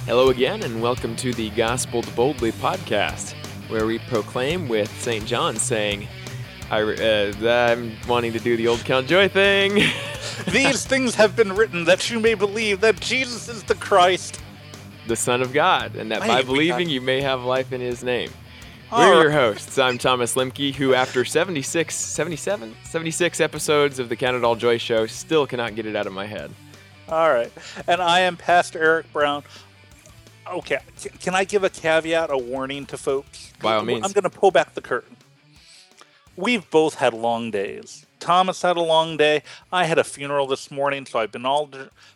Hello again, and welcome to the Gospeled Boldly podcast, where we proclaim with St. John saying, I'm wanting to do the old Count Joy thing. These things have been written that you may believe that Jesus is the Christ, the Son of God, and that by believing you may have life in his name. We're your hosts. I'm Thomas Lemke, who after 76 episodes of the Count It All Joy show still cannot get it out of my head. All right. And I am Pastor Eric Brown. Okay, can I give a caveat, a warning to folks? By all means. I'm going to pull back the curtain. We've both had long days. Thomas had a long day. I had a funeral this morning, so I've been all...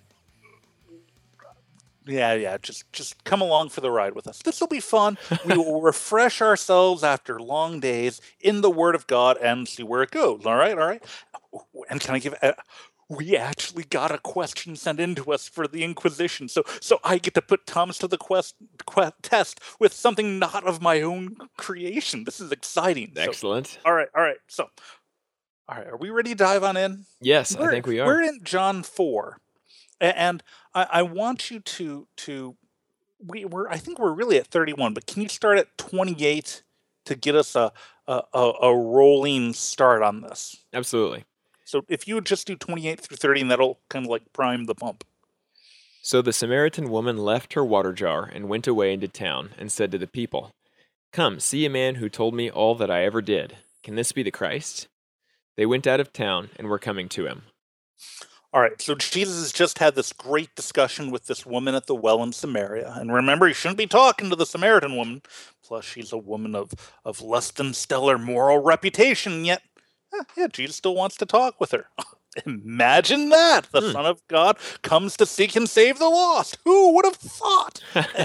Yeah, just come along for the ride with us. This will be fun. We will refresh ourselves after long days in the Word of God and see where it goes. All right? And can I give... We actually got a question sent in to us for the Inquisition, so I get to put Thomas to the test with something not of my own creation. This is exciting. Excellent. So, all right. So, all right, are we ready to dive on in? Yes, I think we are. We're in John 4, and I want you to I think we're really at 31, but can you start at 28 to get us a rolling start on this? Absolutely. So if you would just do 28 through 30, and that'll kind of like prime the pump. So the Samaritan woman left her water jar and went away into town and said to the people, "Come, see a man who told me all that I ever did. Can this be the Christ?" They went out of town and were coming to him. All right, so Jesus has just had this great discussion with this woman at the well in Samaria. And remember, he shouldn't be talking to the Samaritan woman. Plus, she's a woman of less than stellar moral reputation, yet... Yeah, Jesus still wants to talk with her. Imagine that! The Son of God comes to seek and save the lost. Who would have thought?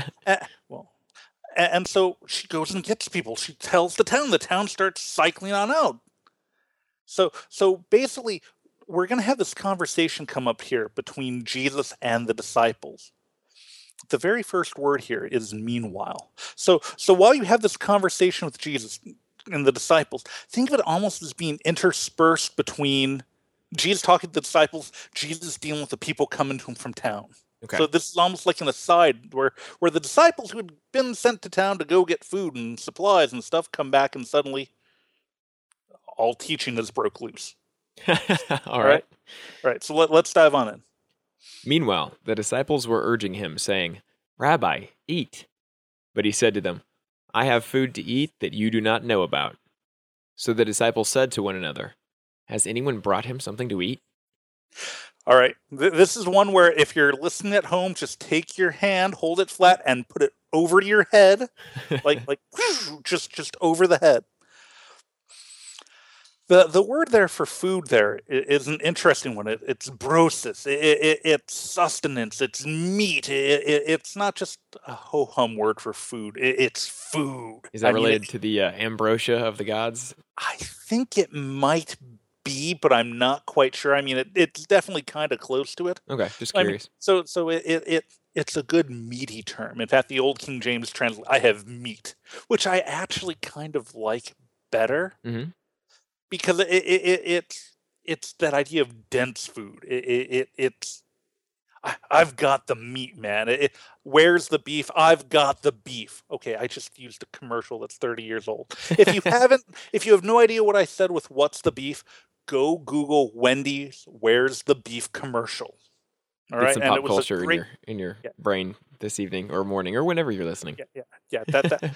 And so she goes and gets people. She tells the town. The town starts cycling on out. So basically, we're going to have this conversation come up here between Jesus and the disciples. The very first word here is meanwhile. So while you have this conversation with Jesus and the disciples, think of it almost as being interspersed between Jesus talking to the disciples, Jesus dealing with the people coming to him from town. Okay. So this is almost like an aside where the disciples who had been sent to town to go get food and supplies and stuff come back, and suddenly all teaching is broke loose. All right. So let's dive on in. Meanwhile, the disciples were urging him, saying, "Rabbi, eat." But he said to them, "I have food to eat that you do not know about." So the disciples said to one another, "Has anyone brought him something to eat?" All right. This is one where if you're listening at home, just take your hand, hold it flat, and put it over your head, like just over the head. The word there for food there is an interesting one. It's brosis. It's sustenance. It's meat. It's not just a ho-hum word for food. It's food. Is that related to the ambrosia of the gods? I think it might be, but I'm not quite sure. I mean, it's definitely kind of close to it. Okay, just curious. So it's a good meaty term. In fact, the old King James translate, "I have meat," which I actually kind of like better. Mm-hmm. Because it's that idea of dense food. I've got the meat, man. Where's the beef? I've got the beef. Okay, I just used a commercial that's 30 years old. If you have no idea what I said with "what's the beef," go Google Wendy's "Where's the beef" commercial. All right, some pop culture in your brain this evening or morning or whenever you're listening. Yeah. That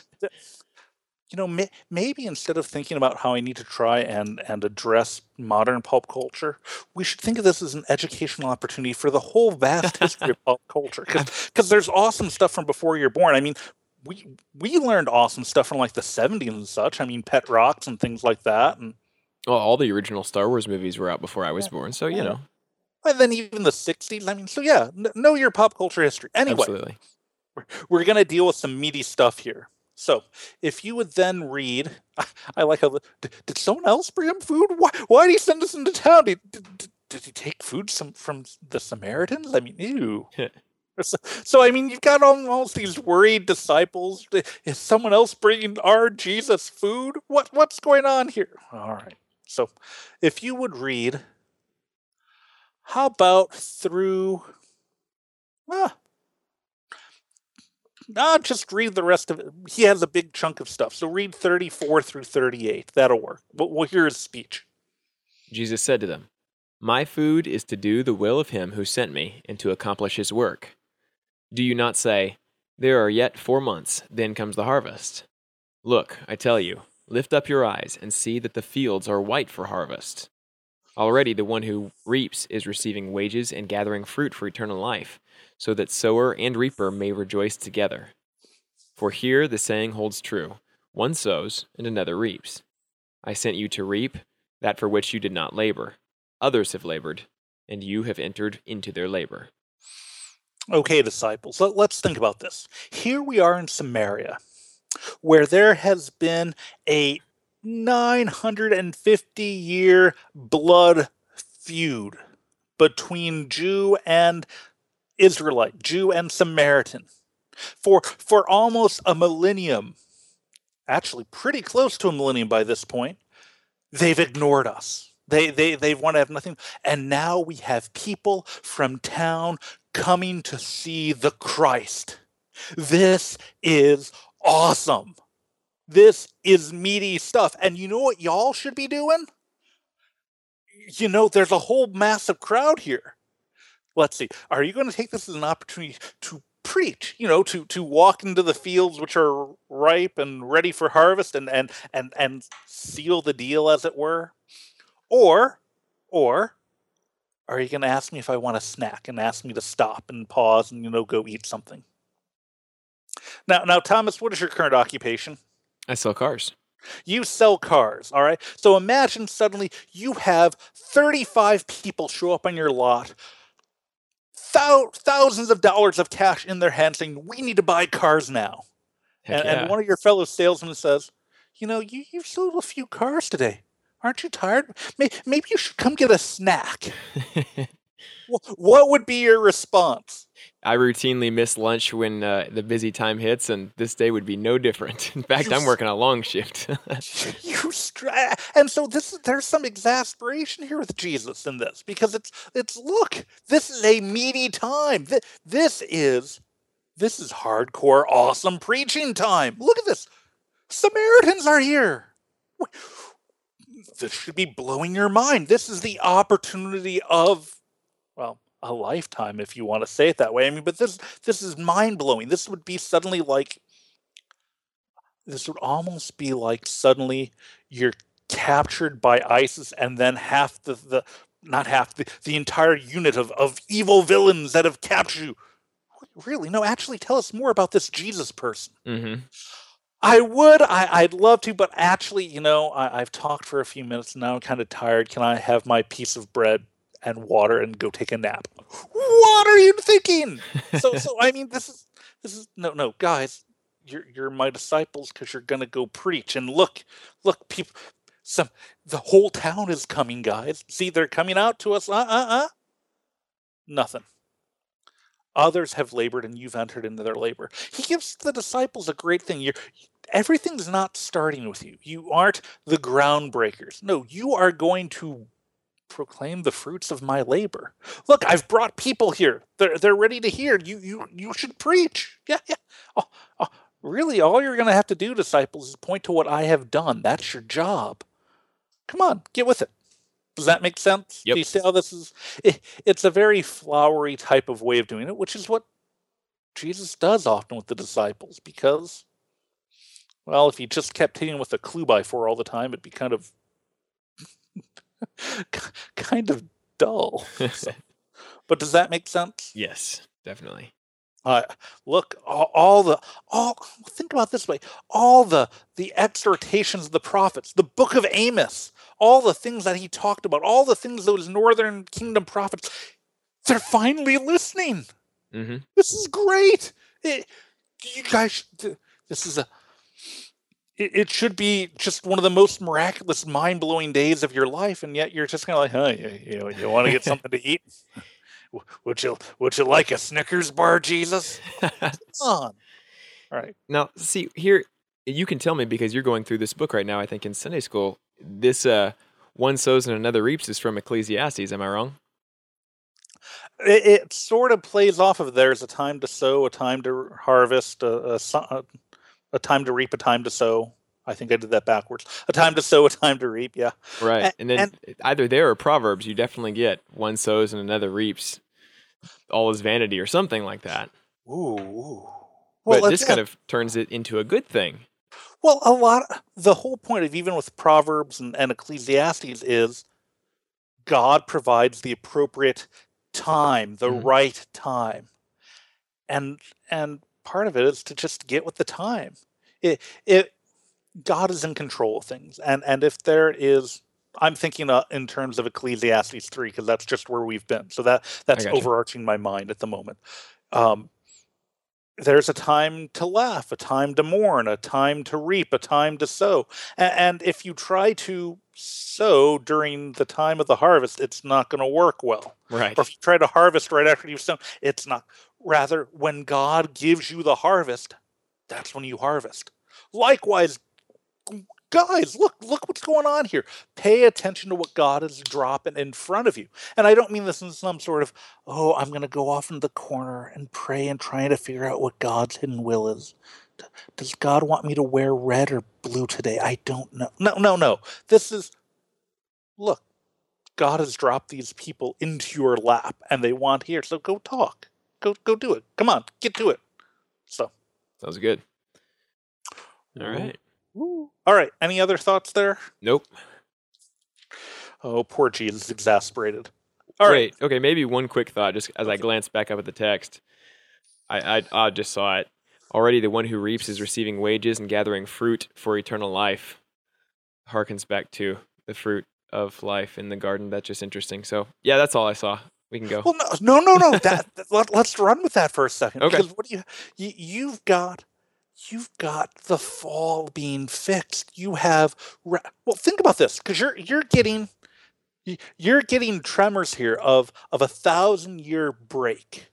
maybe instead of thinking about how I need to try and address modern pulp culture, we should think of this as an educational opportunity for the whole vast history of pulp culture. Because there's awesome stuff from before you're born. I mean, we learned awesome stuff from like the 70s and such. I mean, Pet Rocks and things like that. And well, all the original Star Wars movies were out before I was born, so you know. And then even the 60s. I mean, so yeah, know your pop culture history. Anyway, absolutely. We're going to deal with some meaty stuff here. So, if you would then read, I like how did someone else bring him food? Why did he send us into town? Did he take food from the Samaritans? I mean, ew. So I mean, you've got almost these worried disciples. Is someone else bringing our Jesus food? What's going on here? All right. So, if you would read, how about through Just read the rest of it. He has a big chunk of stuff. So read 34 through 38. That'll work. We'll hear his speech. Jesus said to them, "My food is to do the will of him who sent me and to accomplish his work. Do you not say, 'There are yet 4 months, then comes the harvest'? Look, I tell you, lift up your eyes and see that the fields are white for harvest. Already the one who reaps is receiving wages and gathering fruit for eternal life, so that sower and reaper may rejoice together. For here the saying holds true, one sows and another reaps. I sent you to reap that for which you did not labor. Others have labored, and you have entered into their labor." Okay, disciples, let's think about this. Here we are in Samaria, where there has been a 950-year blood feud between Jew and Israelite, Jew and Samaritan. For almost a millennium, actually pretty close to a millennium by this point, they've ignored us. They've wanted to have nothing. And now we have people from town coming to see the Christ. This is awesome. This is meaty stuff. And you know what y'all should be doing? There's a whole massive crowd here. Let's see. Are you going to take this as an opportunity to preach, to walk into the fields which are ripe and ready for harvest and seal the deal, as it were? Or are you going to ask me if I want a snack and ask me to stop and pause and, go eat something? Now, Thomas, what is your current occupation? I sell cars. You sell cars, all right? So imagine suddenly you have 35 people show up on your lot, thousands of dollars of cash in their hands saying, "We need to buy cars now." And one of your fellow salesmen says, "You've sold a few cars today. Aren't you tired? Maybe you should come get a snack." What would be your response? I routinely miss lunch when the busy time hits, and this day would be no different. In fact, I'm working a long shift. And so there's some exasperation here with Jesus in this, because it's look, this is a meaty time. This is hardcore, awesome preaching time. Look at this. Samaritans are here. This should be blowing your mind. This is the opportunity of, well, a lifetime, if you want to say it that way. I mean, but this is mind-blowing. This would almost be like suddenly you're captured by ISIS, and then the entire unit of evil villains that have captured you. Really? No, actually tell us more about this Jesus person. Mm-hmm. I'd love to, but actually, I've talked for a few minutes now. I'm kind of tired. Can I have my piece of bread and water and go take a nap? What are you thinking? So I mean, this is no, guys, you're my disciples because you're gonna go preach. And look, people, the whole town is coming, guys. See, they're coming out to us. Nothing. Others have labored, and you've entered into their labor. He gives the disciples a great thing. Everything's not starting with you. You aren't the groundbreakers. No, you are going to proclaim the fruits of my labor. Look, I've brought people here. They're ready to hear. You should preach. Yeah. Really, all you're going to have to do, disciples, is point to what I have done. That's your job. Come on, get with it. Does that make sense? Yep. Do you see how this is? It's a very flowery type of way of doing it, which is what Jesus does often with the disciples, because, well, if he just kept hitting with a clue by four all the time, it'd be kind of dull. But does that make sense? Yes, definitely. Look, think about it this way. All the exhortations of the prophets, the book of Amos, all the things that he talked about, all the things those northern kingdom prophets, they're finally listening. Mm-hmm. This is great. You guys, it should be just one of the most miraculous, mind-blowing days of your life, and yet you're just kind of like, you want to get something to eat? Would you like a Snickers bar, Jesus? Come on. All right. Now, see, here, you can tell me, because you're going through this book right now, I think, in Sunday school. This one sows and another reaps is from Ecclesiastes. Am I wrong? It sort of plays off of there's a time to sow, a time to harvest, a time to reap, a time to sow. I think I did that backwards. A time to sow, a time to reap, yeah. Right. And then either there or Proverbs, you definitely get one sows and another reaps. All is vanity or something like that. Ooh. Well, but this kind of turns it into a good thing. Well, the whole point of even with Proverbs and Ecclesiastes is God provides the appropriate time, the right time. And part of it is to just get with the time. God is in control of things. And if there is, I'm thinking in terms of Ecclesiastes 3, because that's just where we've been. So that's overarching my mind at the moment. There's a time to laugh, a time to mourn, a time to reap, a time to sow. And if you try to sow during the time of the harvest, it's not going to work well. Right. Or if you try to harvest right after you've sown, it's not. Rather, when God gives you the harvest, that's when you harvest. Likewise, guys, look what's going on here. Pay attention to what God is dropping in front of you. And I don't mean this in some sort of, I'm going to go off in the corner and pray and trying to figure out what God's hidden will is. Does God want me to wear red or blue today? I don't know. No. This is, look, God has dropped these people into your lap and they want here. So go talk. Go do it. Come on, get to it. So. Sounds good. All right. All right. Any other thoughts there? Nope. Oh, poor Jesus, exasperated. All right. Okay, maybe one quick thought, just as I glance back up at the text. I just saw it. Already the one who reaps is receiving wages and gathering fruit for eternal life. Harkens back to the fruit of life in the garden. That's just interesting. So, yeah, that's all I saw. We can go. Well, no. Let's run with that for a second. Okay. Because what do you've got the fall being fixed. You have think about this, because you're getting tremors here of a 1,000-year break.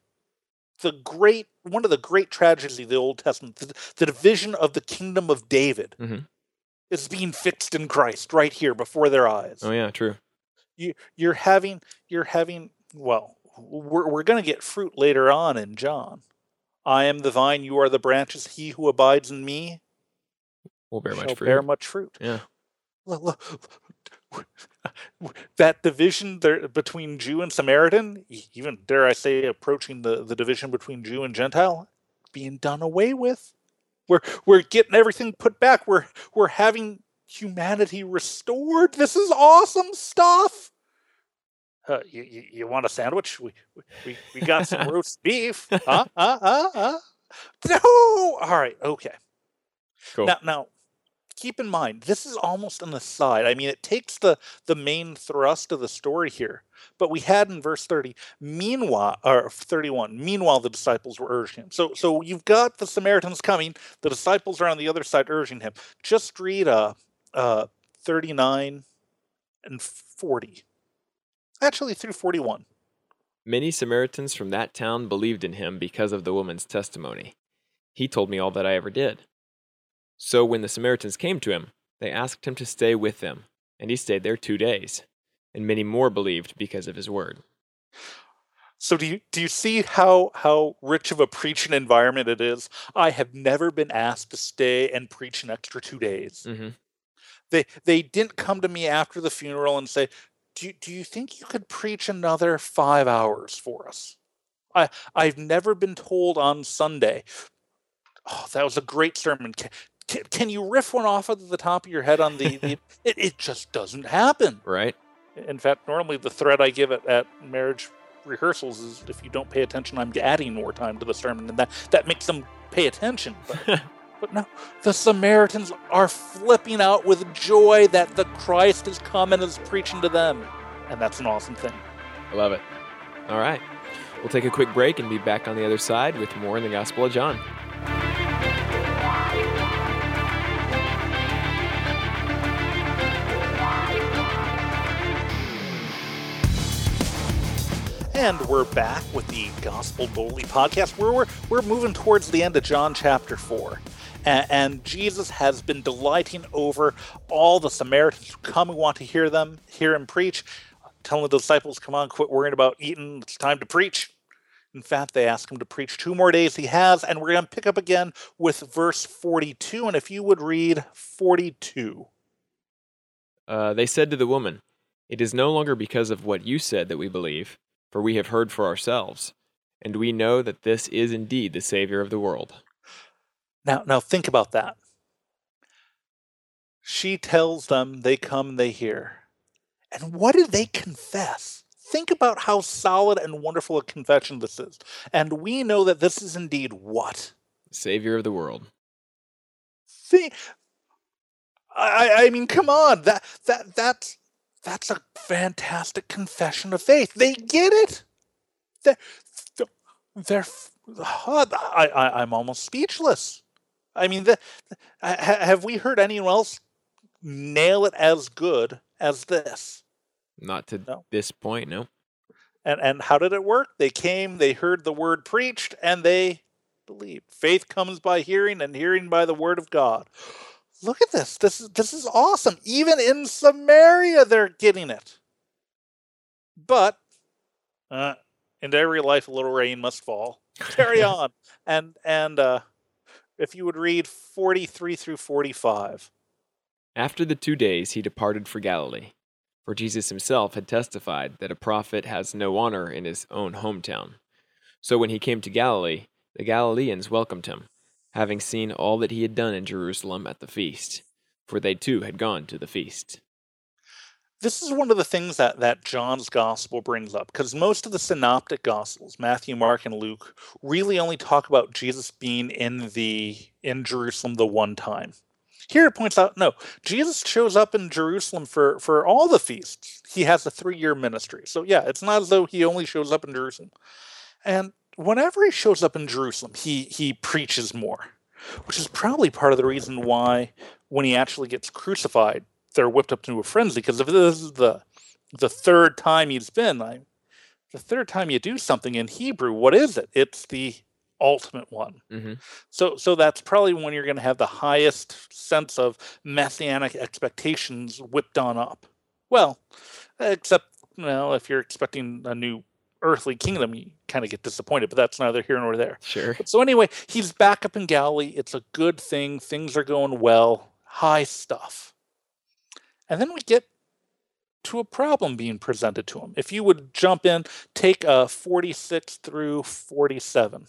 One of the great tragedies of the Old Testament, the division of the kingdom of David, is being fixed in Christ right here before their eyes. Oh yeah, true. You're having. Well, we're going to get fruit later on in John. I am the vine, you are the branches. He who abides in me will bear much fruit. Yeah. Look, that division there between Jew and Samaritan, even dare I say, approaching the division between Jew and Gentile, being done away with. We're getting everything put back. We're having humanity restored. This is awesome stuff. You want a sandwich? We got some roast beef. No. All right. Okay. Cool. Now, keep in mind, this is almost an aside. I mean, it takes the main thrust of the story here. But we had in verse 30, 31, meanwhile the disciples were urging him. So you've got the Samaritans coming. The disciples are on the other side urging him. Just read 39 and 40. Actually, through 41. Many Samaritans from that town believed in him because of the woman's testimony. He told me all that I ever did. So when the Samaritans came to him, they asked him to stay with them, and he stayed there 2 days. And many more believed because of his word. So do you see how rich of a preaching environment it is? I have never been asked to stay and preach an extra 2 days. Mm-hmm. They didn't come to me after the funeral and say, do you think you could preach another 5 hours for us? I've never been told on Sunday, that was a great sermon. Can you riff one off at the top of your head on the it just doesn't happen. Right. In fact, normally the thread I give at marriage rehearsals is, if you don't pay attention, I'm adding more time to the sermon, and that makes them pay attention. But no, the Samaritans are flipping out with joy that the Christ has come and is preaching to them. And that's an awesome thing. I love it. All right. We'll take a quick break and be back on the other side with more in the Gospel of John. And we're back with the Gospel Boldly podcast, where we're moving towards the end of John chapter 4. And Jesus has been delighting over all the Samaritans who come and want to hear him preach. telling the disciples, come on, quit worrying about eating. It's time to preach. In fact, they ask him to preach 2 more days. He has, and we're going to pick up again with verse 42. And if you would read 42. They said to the woman, "It is no longer because of what you said that we believe, for we have heard for ourselves, and we know that this is indeed the Savior of the world." Now think about that. She tells them, they come, they hear. And what did they confess? Think about how solid and wonderful a confession this is. And we know that this is indeed what? Savior of the world. See, I mean, come on. That's a fantastic confession of faith. They get it. They're I'm almost speechless. I mean, have we heard anyone else nail it as good as this? Not to this point, no. And how did it work? They came, they heard the word preached, and they believed. Faith comes by hearing, and hearing by the word of God. Look at this. This is awesome. Even in Samaria, they're getting it. But in every life, a little rain must fall. Carry on. And if you would read 43 through 45. After the 2 days, he departed for Galilee. For Jesus himself had testified that a prophet has no honor in his own hometown. So when he came to Galilee, the Galileans welcomed him, having seen all that he had done in Jerusalem at the feast, for they too had gone to the feast. This is one of the things that John's gospel brings up, because most of the synoptic gospels, Matthew, Mark, and Luke, really only talk about Jesus being in Jerusalem the one time. Here it points out, no, Jesus shows up in Jerusalem for all the feasts. He has a 3-year ministry. So yeah, it's not as though he only shows up in Jerusalem. And whenever he shows up in Jerusalem, he preaches more, which is probably part of the reason why when he actually gets crucified, they're whipped up into a frenzy. Because if this is the third time he's been, the third time you do something in Hebrew, what is it? It's the ultimate one. Mm-hmm. So that's probably when you're going to have the highest sense of messianic expectations whipped on up. Well, except, if you're expecting a new earthly kingdom, you kind of get disappointed, but that's neither here nor there. Sure. So anyway, he's back up in Galilee. It's a good thing. Things are going well. High stuff. And then we get to a problem being presented to him. If you would jump in, take 46 through 47.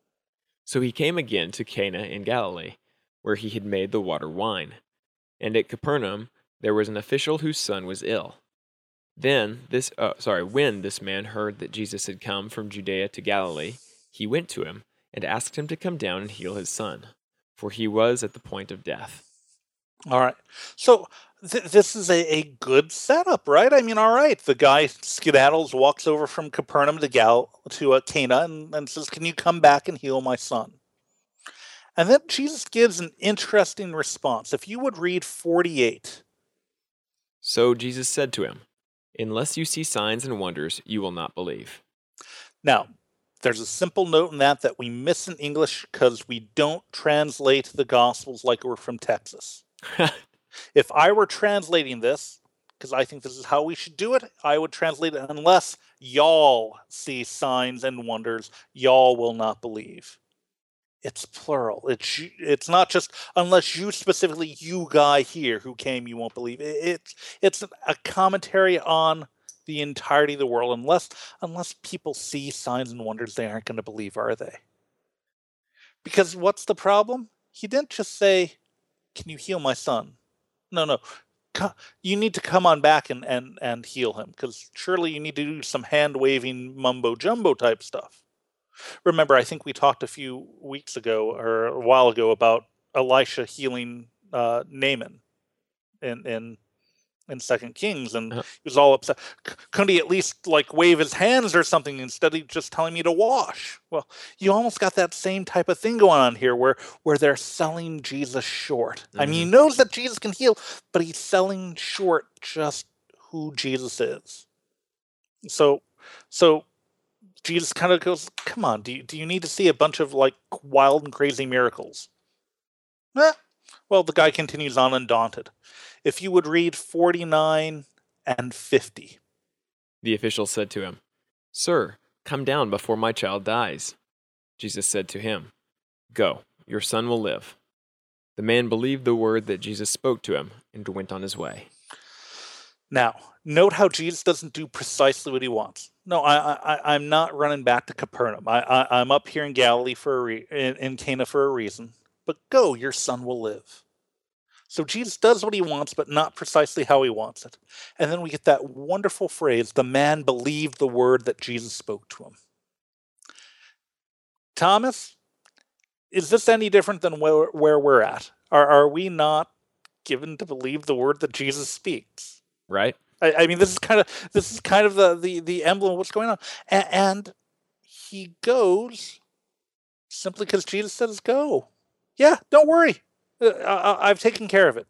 So he came again to Cana in Galilee, where he had made the water wine. And at Capernaum there was an official whose son was ill. When this man heard that Jesus had come from Judea to Galilee, he went to him and asked him to come down and heal his son, for he was at the point of death. All right. So this is a good setup, right? I mean, all right. The guy skedaddles, walks over from Capernaum to Cana and says, "Can you come back and heal my son?" And then Jesus gives an interesting response. If you would read 48. So Jesus said to him, "Unless you see signs and wonders, you will not believe." Now, there's a simple note in that we miss in English because we don't translate the Gospels like we're from Texas. If I were translating this, because I think this is how we should do it, I would translate it, "Unless y'all see signs and wonders, y'all will not believe." It's plural. It's not just unless you specifically, you guy here who came, you won't believe. It's a commentary on the entirety of the world. Unless people see signs and wonders, they aren't going to believe, are they? Because what's the problem? He didn't just say, "Can you heal my son?" No. You need to come on back and heal him, because surely you need to do some hand-waving mumbo-jumbo type stuff. Remember, I think we talked a few weeks ago or a while ago about Elisha healing Naaman in 2 Kings, and he was all upset. Couldn't he at least wave his hands or something instead of just telling me to wash? Well, you almost got that same type of thing going on here where they're selling Jesus short. Mm-hmm. I mean, he knows that Jesus can heal, but he's selling short just who Jesus is. So Jesus kind of goes, "Come on, do you need to see a bunch of wild and crazy miracles?" Well, the guy continues on undaunted. If you would read 49 and 50. The official said to him, "Sir, come down before my child dies." Jesus said to him, "Go, your son will live." The man believed the word that Jesus spoke to him and went on his way. Now, note how Jesus doesn't do precisely what he wants. No, I'm not running back to Capernaum. I'm up here in Galilee in Cana for a reason. But go, your son will live. So Jesus does what he wants, but not precisely how he wants it. And then we get that wonderful phrase, the man believed the word that Jesus spoke to him. Thomas, is this any different than where we're at? Are we not given to believe the word that Jesus speaks? Right? I mean, this is kind of the emblem of what's going on. And he goes simply because Jesus says go. Yeah, don't worry. I've taken care of it.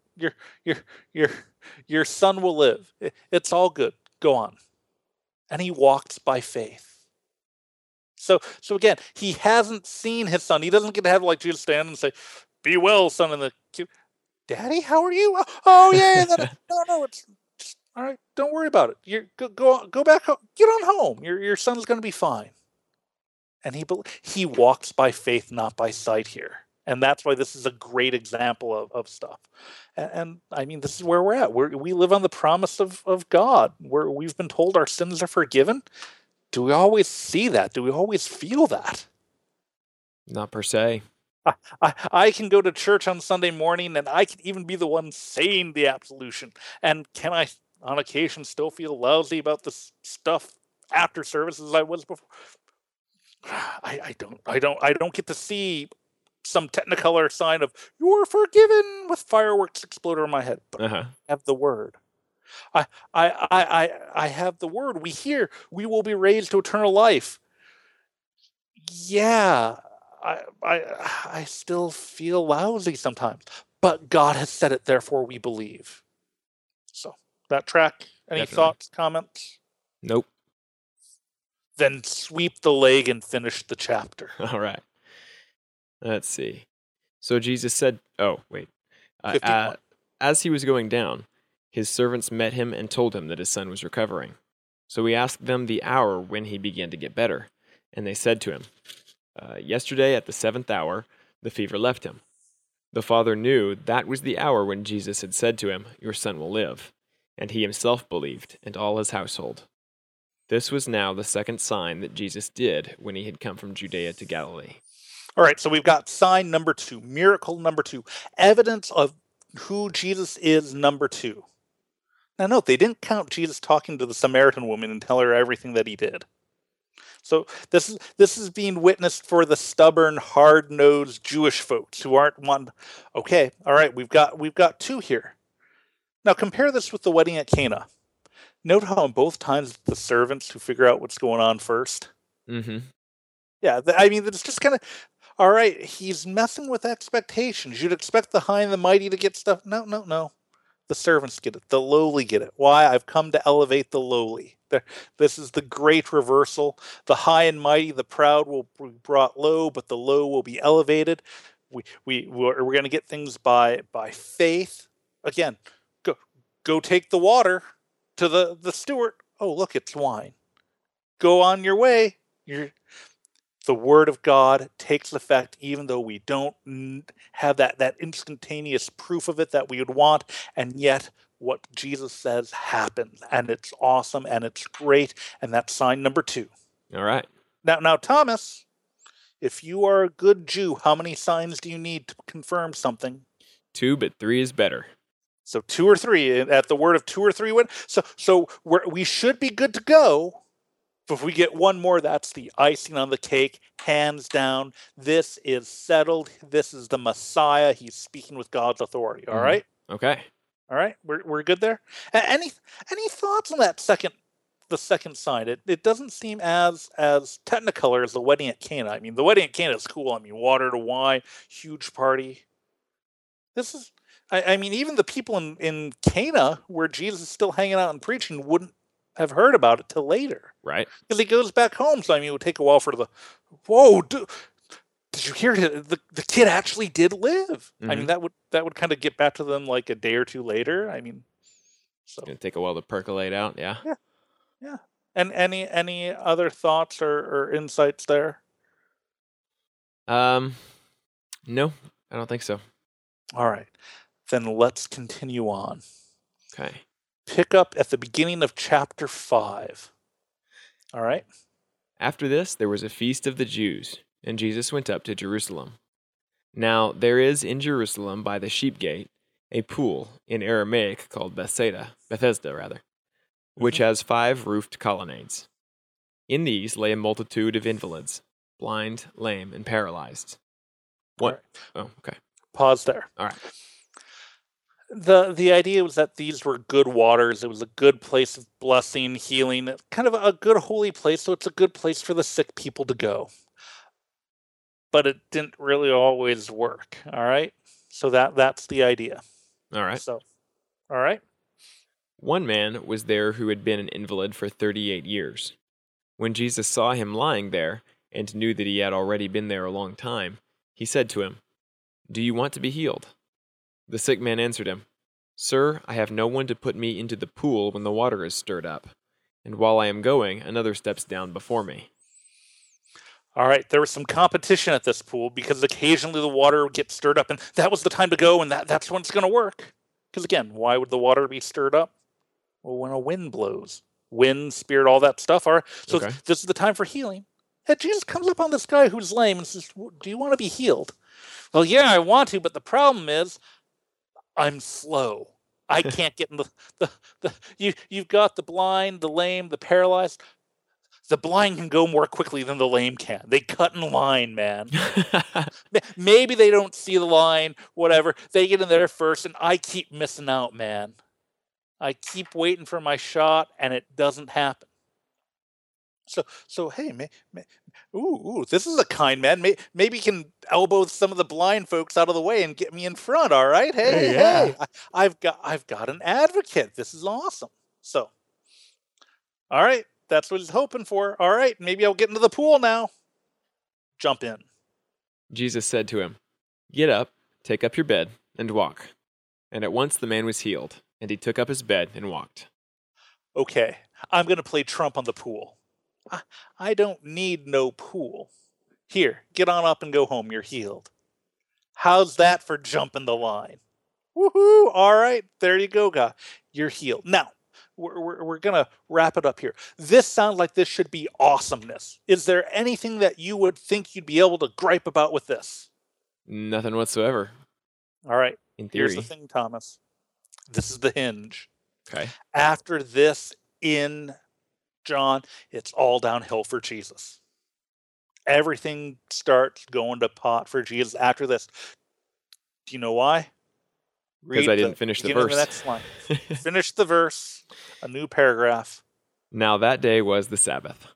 Your son will live. It's all good. Go on. And he walks by faith. So again, he hasn't seen his son. He doesn't get to have like Jesus stand and say, "Be well, son," in the queue. "Daddy, how are you?" "Oh yeah." No, it's just, all right. Don't worry about it. You go back home. Get on home. Your son's going to be fine. And he walks by faith, not by sight here. And that's why this is a great example of stuff. And I mean, this is where we're at. We live on the promise of God, where we've been told our sins are forgiven. Do we always see that? Do we always feel that? Not per se. I can go to church on Sunday morning, and I can even be the one saying the absolution. And can I, on occasion, still feel lousy about the stuff after service as I was before? I don't get to see some technicolor sign of "you're forgiven" with fireworks explode over my head. But I have the word. I have the word. We hear we will be raised to eternal life. Yeah, I still feel lousy sometimes, but God has said it, therefore we believe. So that track. Any Definitely. thoughts, comments? Nope. Then sweep the leg and finish the chapter. All right. Let's see. So Jesus said, oh, wait. 51. As he was going down, his servants met him and told him that his son was recovering. So he asked them the hour when he began to get better. And they said to him, "Yesterday at the 7th hour, the fever left him." The father knew that was the hour when Jesus had said to him, "Your son will live." And he himself believed, and all his household. This was now the second sign that Jesus did when he had come from Judea to Galilee. All right, so we've got sign number 2, miracle number 2, evidence of who Jesus is number 2. Now note, they didn't count Jesus talking to the Samaritan woman and tell her everything that he did. So this is being witnessed for the stubborn, hard-nosed Jewish folks who aren't one. Okay, all right, we've got 2 here. Now compare this with the wedding at Cana. Note how in both times it's the servants who figure out what's going on first. Mm-hmm. Yeah, I mean, it's just kind of, all right, he's messing with expectations. You'd expect the high and the mighty to get stuff. No. The servants get it. The lowly get it. Why? I've come to elevate the lowly. This is the great reversal. The high and mighty, the proud will be brought low, but the low will be elevated. We're going to get things by faith. Again, go take the water to the steward. Oh, look, it's wine. Go on your way. The word of God takes effect, even though we don't have that instantaneous proof of it that we would want, and yet what Jesus says happens, and it's awesome, and it's great, and that's sign number 2. All right. Now, Thomas, if you are a good Jew, how many signs do you need to confirm something? 2, but 3 is better. So 2 or 3, at the word of 2 or 3. So we should be good to go. But if we get one more, that's the icing on the cake, hands down. This is settled. This is the Messiah. He's speaking with God's authority. All right? Okay. All right? We're good there? Any thoughts on the second sign? It doesn't seem as technicolor as the wedding at Cana. I mean, the wedding at Cana is cool. I mean, water to wine, huge party. This is, I mean, even the people in Cana, where Jesus is still hanging out and preaching, wouldn't have heard about it till later. Right. Because he goes back home, so I mean, it would take a while for whoa, did you hear the kid actually did live? Mm-hmm. I mean, that would kind of get back to them like a day or 2 later. I mean, so It's going to take a while to percolate out, yeah. Yeah. And any other thoughts or insights there? No, I don't think so. All right. Then let's continue on. Okay. Pick up at the beginning of chapter 5. All right? After this, there was a feast of the Jews, and Jesus went up to Jerusalem. Now there is in Jerusalem by the sheep gate a pool in Aramaic called Bethesda, which has 5 roofed colonnades. In these lay a multitude of invalids, blind, lame, and paralyzed. What? Right. Oh, okay. Pause there. All right. The idea was that these were good waters. It was a good place of blessing, healing, kind of a good holy place, so it's a good place for the sick people to go. But it didn't really always work, all right? So that's the idea. All right. So, all right? One man was there who had been an invalid for 38 years. When Jesus saw him lying there, and knew that he had already been there a long time, he said to him, "Do you want to be healed?" The sick man answered him, "Sir, I have no one to put me into the pool when the water is stirred up, and while I am going, another steps down before me." All right, there was some competition at this pool because occasionally the water would get stirred up, and that was the time to go, and that's when it's going to work. Because again, why would the water be stirred up? Well, when a wind blows. Wind, spirit, all that stuff. All right, so Okay. This is the time for healing. And Jesus comes up on this guy who's lame and says, "Do you want to be healed?" "Well, yeah, I want to, but the problem is I'm slow. I can't get in you've got the blind, the lame, the paralyzed. The blind can go more quickly than the lame can. They cut in line, man. Maybe they don't see the line, whatever. They get in there first, and I keep missing out, man. I keep waiting for my shot, and it doesn't happen. So hey, this is a kind man. Maybe he can elbow some of the blind folks out of the way and get me in front. All right, hey, I've got an advocate. This is awesome. So, all right, that's what he's hoping for. All right, maybe I'll get into the pool now. Jump in. Jesus said to him, "Get up, take up your bed, and walk." And at once the man was healed, and he took up his bed and walked. Okay, I'm going to play Trump on the pool. I don't need no pool. Here, get on up and go home. You're healed. How's that for jumping the line? Woohoo! All right, there you go, guy. You're healed. Now, we're going to wrap it up here. This sounds like this should be awesomeness. Is there anything that you would think you'd be able to gripe about with this? Nothing whatsoever. All right. In theory. Here's the thing, Thomas. This is the hinge. Okay. After this in John, it's all downhill for Jesus. Everything starts going to pot for Jesus after this. Do you know why? Because I didn't finish the verse. The next line. Finish the verse. A new paragraph. Now that day was the Sabbath.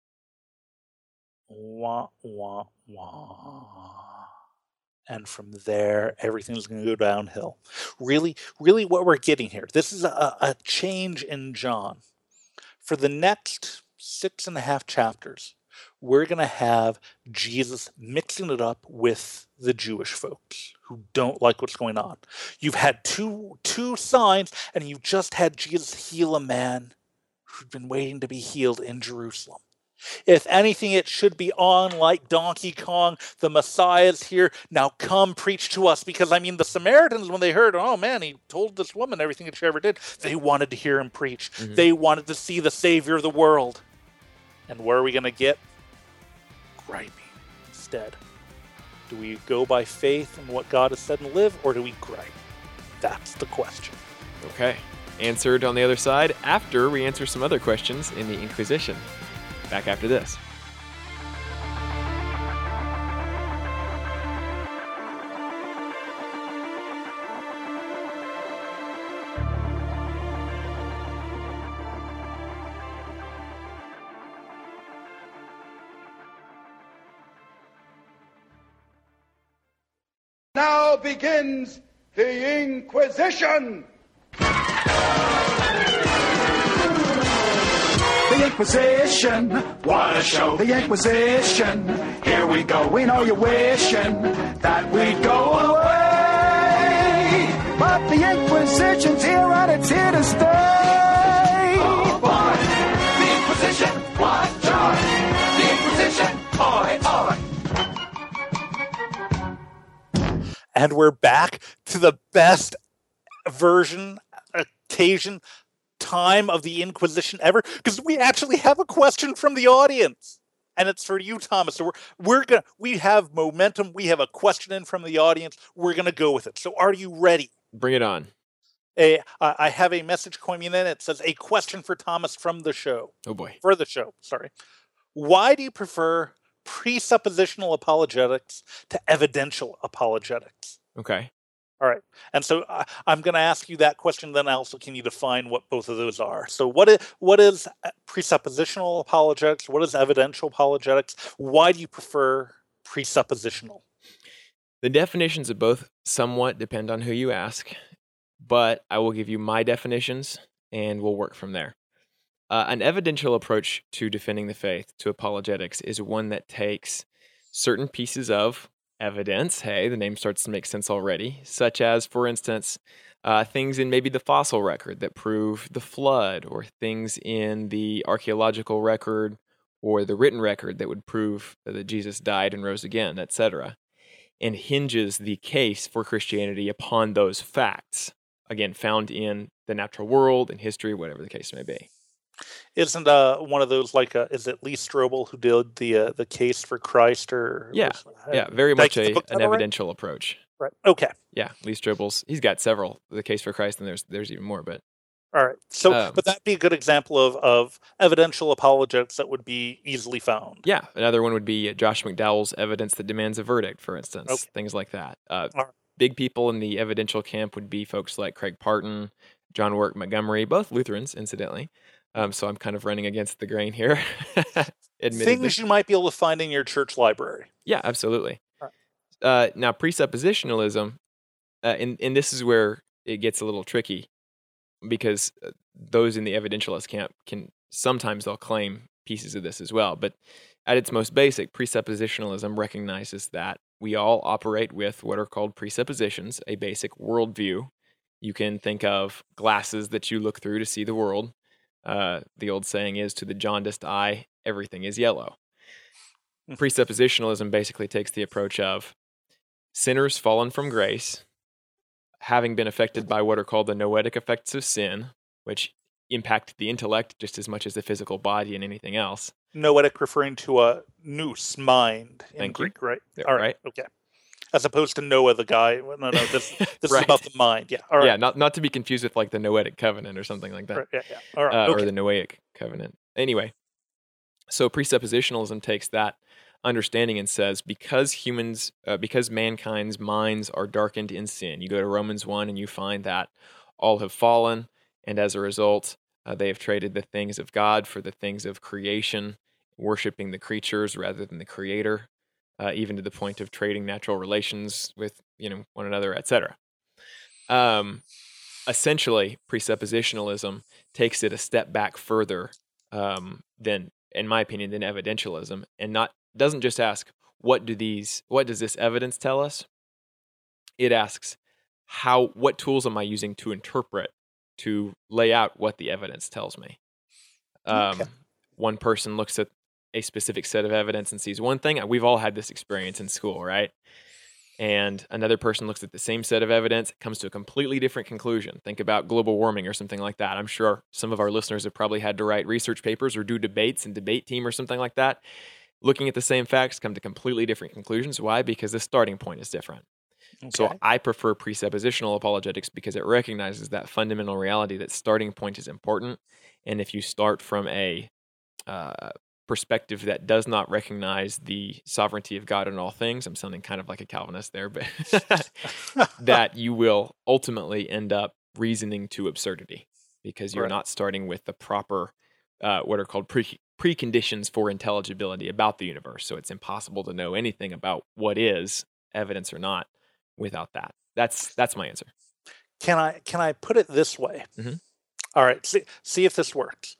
Wah, wah, wah. And from there, everything's going to go downhill. Really what we're getting here, this is a change in John. For the next 6.5 chapters, we're going to have Jesus mixing it up with the Jewish folks who don't like what's going on. You've had two signs, and you've just had Jesus heal a man who'd been waiting to be healed in Jerusalem. If anything, it should be on like Donkey Kong. The Messiah's here. Now come preach to us. Because, the Samaritans, when they heard, oh man, he told this woman everything that she ever did, they wanted to hear him preach. Mm-hmm. They wanted to see the Savior of the world. And where are we going to get? Griping instead. Do we go by faith in what God has said and live, or do we gripe? That's the question. Okay. Answered on the other side after we answer some other questions in the Inquisition. Back after this. Now begins the Inquisition! The Inquisition, what a show. The Inquisition, here we go. We know you're wishing that we'd go away, but the Inquisition's here and it's here to stay. Oh boy, the Inquisition. And we're back to the best time of the Inquisition ever, because we actually have a question from the audience, and it's for you, Thomas. So we have momentum. We have a question in from the audience. We're gonna go with it. So are you ready? Bring it on. I have a message coming in. It says, a question for Thomas from the show. Oh boy. For the show, sorry. Why do you prefer presuppositional apologetics to evidential apologetics? Okay. All right. And so I'm going to ask you that question. Then also, can you define what both of those are? So what is presuppositional apologetics? What is evidential apologetics? Why do you prefer presuppositional? The definitions of both somewhat depend on who you ask, but I will give you my definitions and we'll work from there. An evidential approach to defending the faith, to apologetics, is one that takes certain pieces of evidence. Hey, the name starts to make sense already, such as, for instance, things in maybe the fossil record that prove the flood, or things in the archaeological record or the written record that would prove that Jesus died and rose again, etc., and hinges the case for Christianity upon those facts, again, found in the natural world, in history, whatever the case may be. Isn't one of those is it Lee Strobel who did the case for Christ, or yeah, very much an right? evidential approach. Right. Okay. Yeah, Lee Strobel's, he's got several. The Case for Christ, and there's even more, but all right. So, but that'd be a good example of evidential apologetics that would be easily found. Yeah, another one would be Josh McDowell's Evidence That Demands a Verdict, for instance. Okay. Things like that. Right. Big people in the evidential camp would be folks like Craig Parton, John Warwick Montgomery, both Lutherans, incidentally. So I'm kind of running against the grain here. Things you might be able to find in your church library. Yeah, absolutely. Right. Now, presuppositionalism, and this is where it gets a little tricky, because those in the evidentialist camp they'll claim pieces of this as well. But at its most basic, presuppositionalism recognizes that we all operate with what are called presuppositions, a basic worldview. You can think of glasses that you look through to see the world. The old saying is, to the jaundiced eye, everything is yellow. Presuppositionalism basically takes the approach of sinners fallen from grace, having been affected by what are called the noetic effects of sin, which impact the intellect just as much as the physical body and anything else. Noetic referring to a nous, mind, in Greek, right? Yeah, all right. Okay. As opposed to Noah, the guy. No, this right. is about the mind. Yeah. All right. Yeah, not to be confused with like the Noetic covenant or something like that. Right, yeah. All right. Or the Noahic covenant. Anyway, so presuppositionalism takes that understanding and says, because mankind's minds are darkened in sin, you go to Romans 1 and you find that all have fallen, and as a result, they have traded the things of God for the things of creation, worshiping the creatures rather than the Creator. Even to the point of trading natural relations with one another, etc. Essentially, presuppositionalism takes it a step back further than, in my opinion, than evidentialism, and doesn't just ask what does this evidence tell us. It asks what tools am I using to interpret, to lay out what the evidence tells me. Okay. One person looks at a specific set of evidence and sees one thing. We've all had this experience in school, right? And another person looks at the same set of evidence, comes to a completely different conclusion. Think about global warming or something like that. I'm sure some of our listeners have probably had to write research papers or do debates in debate team or something like that. Looking at the same facts, come to completely different conclusions. Why? Because the starting point is different. Okay. So I prefer presuppositional apologetics because it recognizes that fundamental reality that starting point is important. And if you start from a perspective that does not recognize the sovereignty of God in all things, I'm sounding kind of like a Calvinist there, but that you will ultimately end up reasoning to absurdity because you're not starting with the proper, what are called preconditions for intelligibility about the universe. So it's impossible to know anything about what is, evidence or not, without that. That's my answer. Can I put it this way? Mm-hmm. All right, see if this works.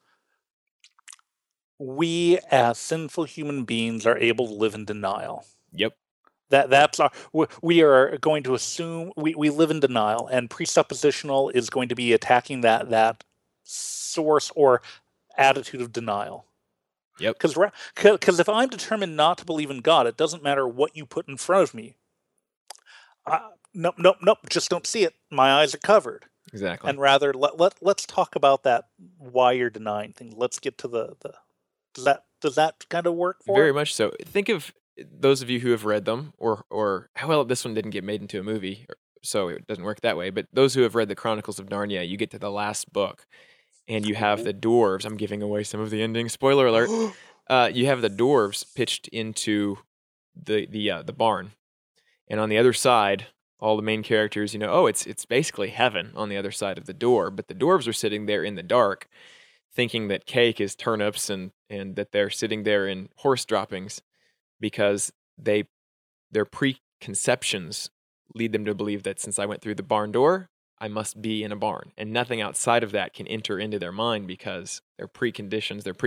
We as sinful human beings are able to live in denial. Yep. We are going to assume we live in denial, and presuppositional is going to be attacking that source or attitude of denial. Yep. Because if I'm determined not to believe in God, it doesn't matter what you put in front of me. nope. Just don't see it. My eyes are covered. Exactly. And rather, let's talk about that why you're denying things. Let's get to the does that kind of work for Very it? much so. Think of those of you who have read them, or well, this one didn't get made into a movie, so it doesn't work that way. But those who have read the Chronicles of Narnia, you get to the last book, and you have the dwarves. I'm giving away some of the ending. Spoiler alert. You have the dwarves pitched into the barn, and on the other side, all the main characters, it's basically heaven on the other side of the door. But the dwarves are sitting there in the dark, thinking that cake is turnips and that they're sitting there in horse droppings, because their preconceptions lead them to believe that since I went through the barn door, I must be in a barn, and nothing outside of that can enter into their mind, because their preconceptions, their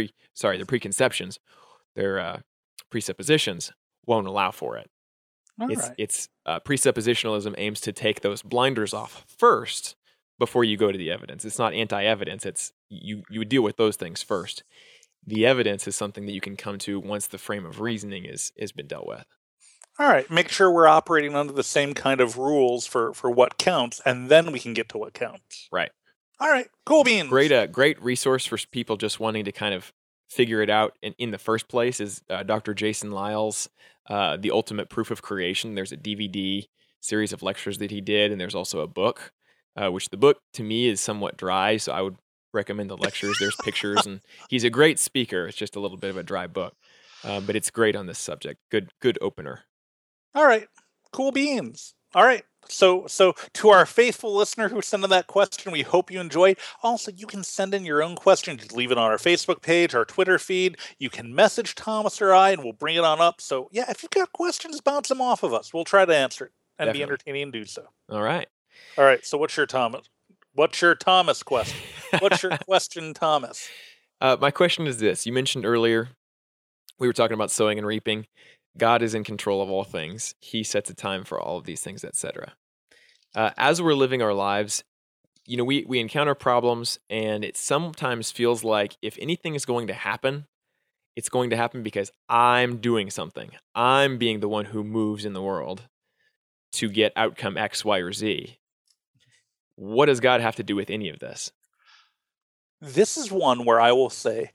presuppositions won't allow for it. It's presuppositionalism aims to take those blinders off first before you go to the evidence. It's not anti-evidence. It's you would deal with those things first. The evidence is something that you can come to once the frame of reasoning has been dealt with. All right, make sure we're operating under the same kind of rules for what counts, and then we can get to what counts. Right. All right, cool beans. Great resource for people just wanting to kind of figure it out in the first place is Dr. Jason Lyle's The Ultimate Proof of Creation. There's a DVD series of lectures that he did, and there's also a book, which the book to me is somewhat dry, so I would recommend the lectures. There's pictures, and he's a great speaker. It's just a little bit of a dry book, but it's great on this subject. Good opener. All right, cool beans. All right, so to our faithful listener who sent in that question, we hope you enjoyed. Also, you can send in your own questions. You can leave it on our Facebook page, our Twitter feed. You can message Thomas or I, and we'll bring it on up. So, yeah, if you've got questions, bounce them off of us. We'll try to answer it and Definitely. be entertaining and do so. All right. So what's your Thomas question? What's your question, Thomas? My question is this. You mentioned earlier, we were talking about sowing and reaping. God is in control of all things. He sets a time for all of these things, etc. As we're living our lives, we encounter problems, and it sometimes feels like if anything is going to happen, it's going to happen because I'm doing something. I'm being the one who moves in the world to get outcome X, Y, or Z. What does God have to do with any of this? This is one where I will say,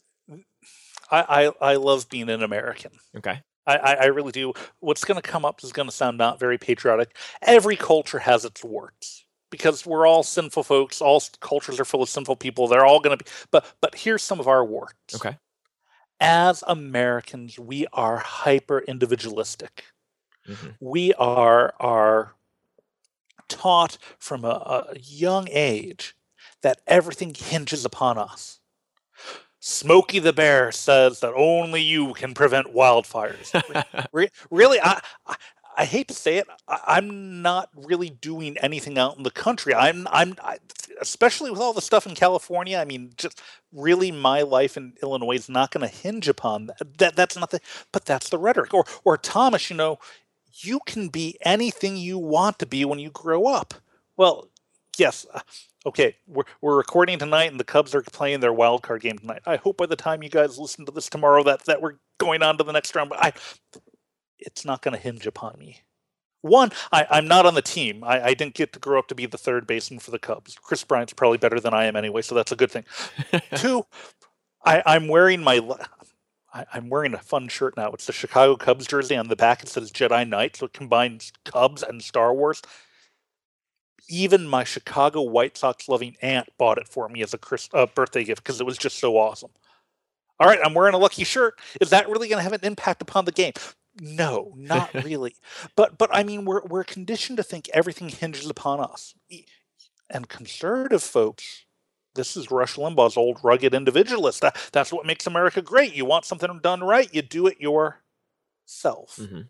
I love being an American. Okay. I really do. What's going to come up is going to sound not very patriotic. Every culture has its warts, because we're all sinful folks. All cultures are full of sinful people. They're all going to be. But here's some of our warts. Okay. As Americans, we are hyper individualistic. Mm-hmm. We are taught from a young age that everything hinges upon us. Smokey the Bear says that only you can prevent wildfires. Really, I hate to say it, I'm not really doing anything out in the country. I'm especially with all the stuff in California. I mean, just really, my life in Illinois is not going to hinge upon that. That's not but that's the rhetoric. Or Thomas, you can be anything you want to be when you grow up. Well, yes. Okay, we're recording tonight, and the Cubs are playing their wild card game tonight. I hope by the time you guys listen to this tomorrow that we're going on to the next round. But it's not going to hinge upon me. One, I'm not on the team. I didn't get to grow up to be the third baseman for the Cubs. Chris Bryant's probably better than I am anyway, so that's a good thing. Two, I'm wearing I'm wearing a fun shirt now. It's the Chicago Cubs jersey. On the back it says Jedi Knight, so it combines Cubs and Star Wars. Even my Chicago White Sox loving aunt bought it for me as a birthday gift because it was just so awesome. All right, I'm wearing a lucky shirt. Is that really going to have an impact upon the game? No, not really. But I mean, we're conditioned to think everything hinges upon us. And conservative folks, this is Rush Limbaugh's old rugged individualist. That's what makes America great. You want something done right, you do it yourself. Mm-hmm.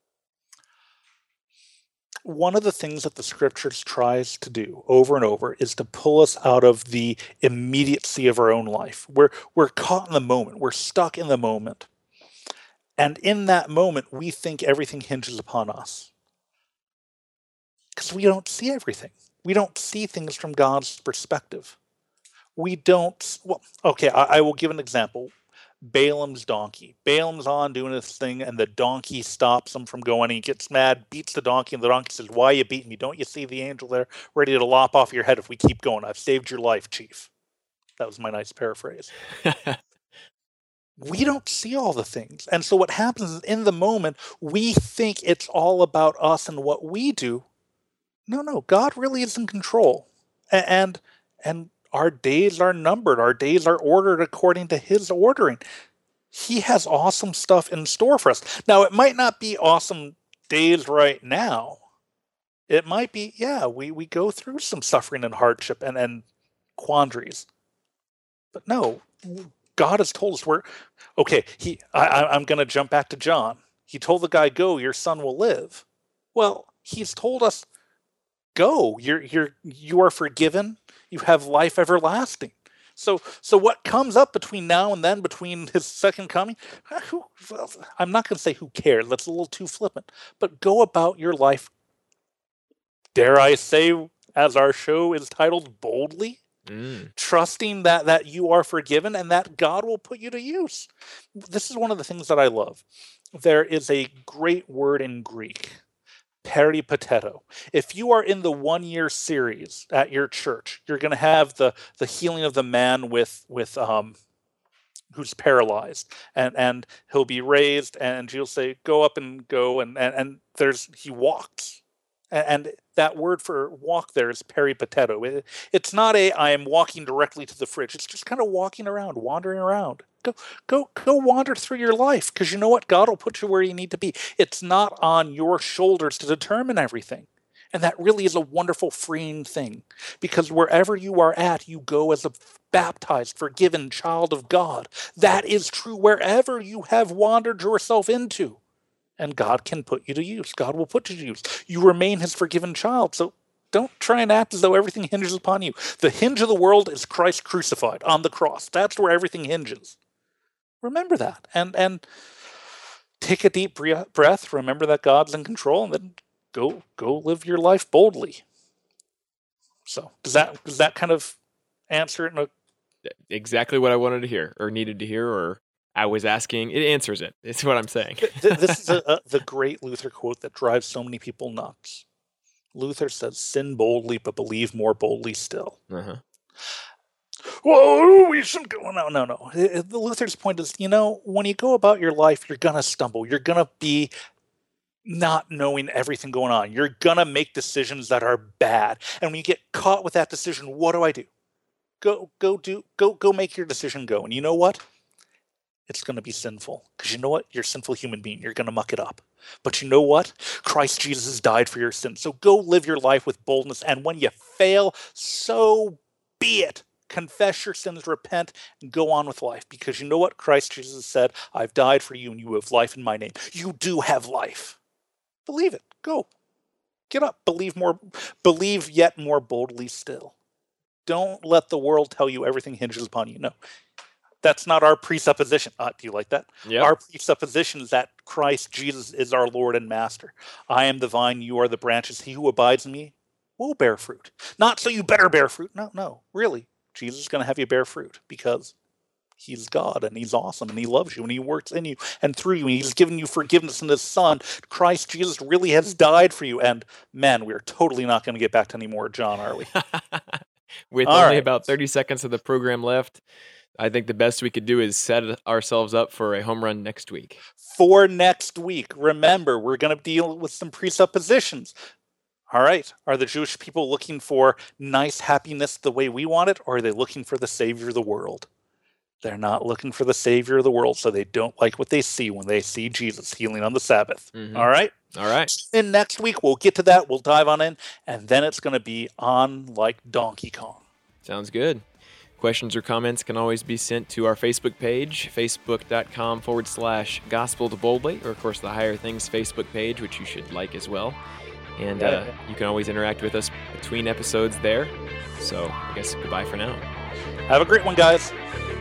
One of the things that the scriptures tries to do over and over is to pull us out of the immediacy of our own life. We're caught in the moment. We're stuck in the moment. And in that moment, we think everything hinges upon us. Because we don't see everything. We don't see things from God's perspective. We don't... Well, okay, I will give an example. Balaam's donkey. Balaam's on doing his thing, and the donkey stops him from going. He gets mad, beats the donkey, and the donkey says, "Why are you beating me? Don't you see the angel there ready to lop off your head if we keep going? I've saved your life, chief." That was my nice paraphrase. We don't see all the things. And so what happens is in the moment, we think it's all about us and what we do. No, God really is in control. And our days are numbered. Our days are ordered according to his ordering. He has awesome stuff in store for us. Now, it might not be awesome days right now. It might be, we go through some suffering and hardship and quandaries. But no, God has told us I'm going to jump back to John. He told the guy, "Go, your son will live." Well, he's told us, "Go, you are forgiven. You have life everlasting." So what comes up between now and then, between his second coming? I'm not going to say who cares. That's a little too flippant. But go about your life, dare I say, as our show is titled, boldly. Trusting that you are forgiven and that God will put you to use. This is one of the things that I love. There is a great word in Greek, peripateto. If you are in the 1-year series at your church, you're going to have the healing of the man with who's paralyzed, and he'll be raised, and you'll say, "Go up and go," and he walks. And that word for walk there is peripateto. It's not I am walking directly to the fridge. It's just kind of walking around, wandering around. Go wander through your life, because you know what? God will put you where you need to be. It's not on your shoulders to determine everything. And that really is a wonderful, freeing thing, because wherever you are at, you go as a baptized, forgiven child of God. That is true wherever you have wandered yourself into. And God can put you to use. God will put you to use. You remain his forgiven child. So don't try and act as though everything hinges upon you. The hinge of the world is Christ crucified on the cross. That's where everything hinges. Remember that. And take a deep breath. Remember that God's in control. And then go live your life boldly. So does that kind of answer it? Exactly what I wanted to hear, or needed to hear, or I was asking. It answers it. It's what I'm saying. This is the great Luther quote that drives so many people nuts. Luther says, "Sin boldly, but believe more boldly still." Uh-huh. Whoa, we shouldn't go. No. The Luther's point is, when you go about your life, you're going to stumble. You're going to be not knowing everything going on. You're going to make decisions that are bad. And when you get caught with that decision, what do? Go make your decision go. And you know what? It's going to be sinful, because you know what? You're a sinful human being. You're going to muck it up. But you know what? Christ Jesus has died for your sins. So go live your life with boldness. And when you fail, so be it. Confess your sins, repent, and go on with life. Because you know what? Christ Jesus said, "I've died for you and you have life in my name." You do have life. Believe it. Go. Get up. Believe yet more boldly still. Don't let the world tell you everything hinges upon you. No. That's not our presupposition. Do you like that? Yep. Our presupposition is that Christ Jesus is our Lord and Master. "I am the vine, you are the branches. He who abides in me will bear fruit." Not so you better bear fruit. No. Really, Jesus is going to have you bear fruit, because he's God and he's awesome and he loves you and he works in you and through you and he's given you forgiveness in his Son. Christ Jesus really has died for you. And man, we're totally not going to get back to any more John, are we? With only about 30 seconds of the program left, I think the best we could do is set ourselves up for a home run next week. For next week, remember, we're going to deal with some presuppositions. All right. Are the Jewish people looking for nice happiness the way we want it, or are they looking for the Savior of the world? They're not looking for the Savior of the world, so they don't like what they see when they see Jesus healing on the Sabbath. Mm-hmm. All right? All right. And next week, we'll get to that. We'll dive on in, and then it's going to be on like Donkey Kong. Sounds good. Questions or comments can always be sent to our Facebook page, facebook.com/Gospel to Boldly, or of course the Higher Things Facebook page, which you should like as well. And you can always interact with us between episodes there. So I guess goodbye for now. Have a great one, guys.